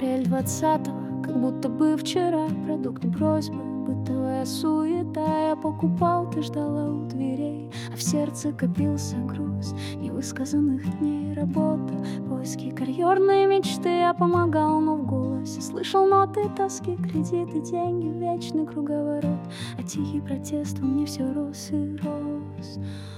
Апрель 20-го, как будто бы вчера. Продукты просьбы, бытовая суета. Я покупал, ты ждала у дверей, а в сердце копился груз невысказанных дней. Работа, поиски карьерной мечты. Я помогал, но в голосе слышал ноты тоски. Кредиты, деньги, вечный круговорот, а тихий протест во мне все рос и рос.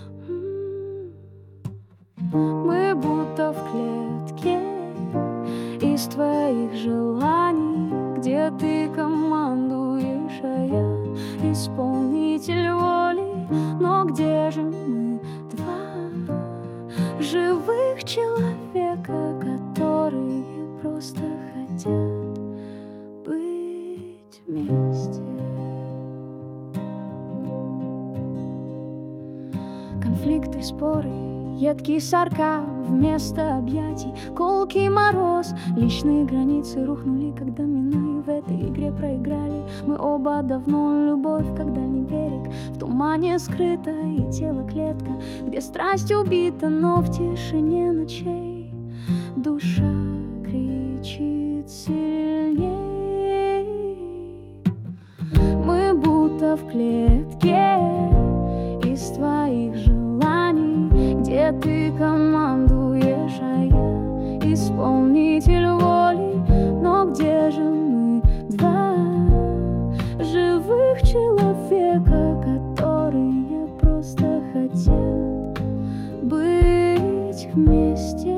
Мы будто в клетке из твоих желаний, где ты командуешь, а я исполнитель воли. Но где же мы, два живых человека, которые просто хотят быть вместе? Конфликты, споры, едкий сарказм вместо объятий, колкий мороз. Личные границы рухнули, когда мы в этой игре проиграли. Мы оба давно любовь, как дальний берег. В тумане скрыто и тело клетка, где страсть убита, но в тишине ночей душа кричит сильней. Мы будто в клетке из твоих желаний, где ты командуешь, а я исполнитель воли. Но где же мы, два живых человека, которые просто хотят быть вместе?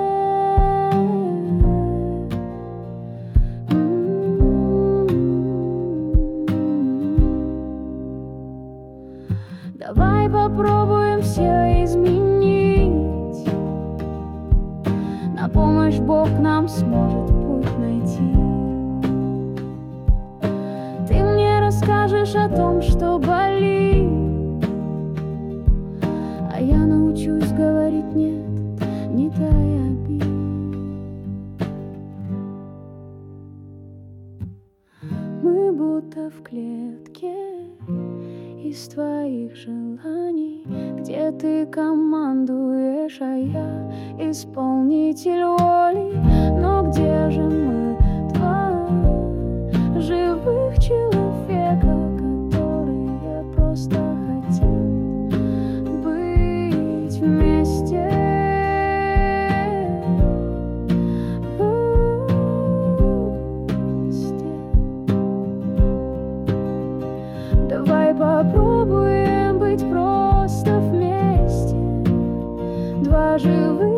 Давай попробуем все изменить. На помощь Бог нам сможет путь найти. Ты мне расскажешь о том, что болит, а я научусь говорить нет, не тая обид. Мы будто в клетке из твоих желаний, где ты командуешь, а я исполнитель воли. Но где же мы, два живых человека, которые просто хотят быть вместе? Давай попробуем быть просто вместе, два живых